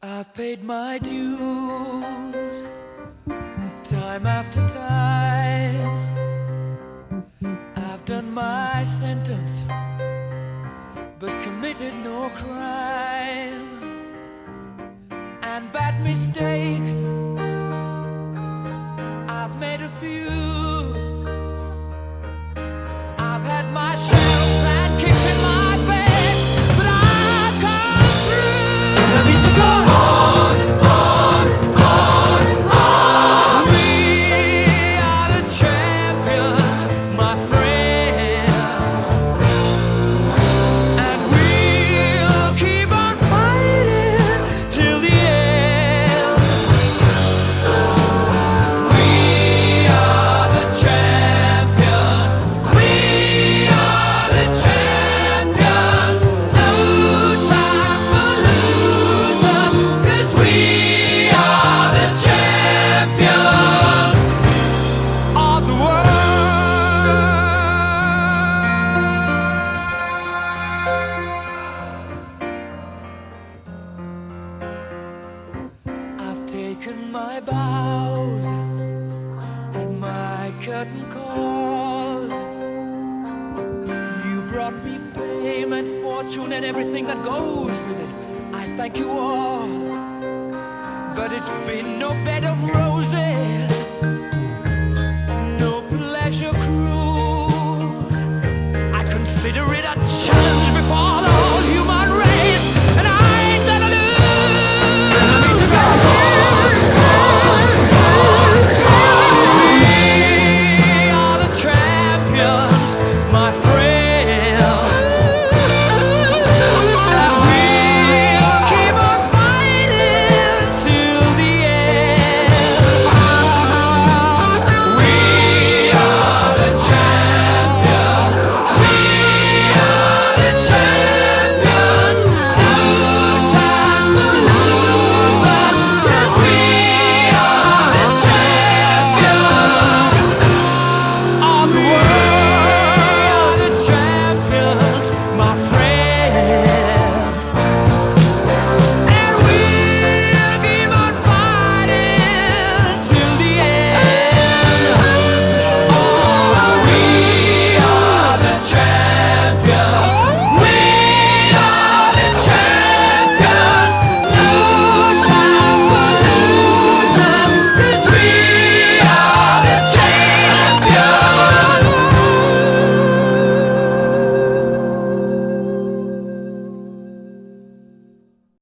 I've paid my dues time after time. I've done my sentence but committed no crime. And bad mistakes, I've made a few. I've had my share of bad kicks in my face, but I've come through. I need to go on, on. We are the champions, my friends, and we'll keep on fighting till the end. We are the champions. We are the champions. No time for losers, 'cause we are the champions of the world. I've taken my bows and my curtain calls. You brought me fame and fortune and everything that goes with it. I thank you all, but it's been no bed of roses, no pleasure cruise. I consider it a challenge before the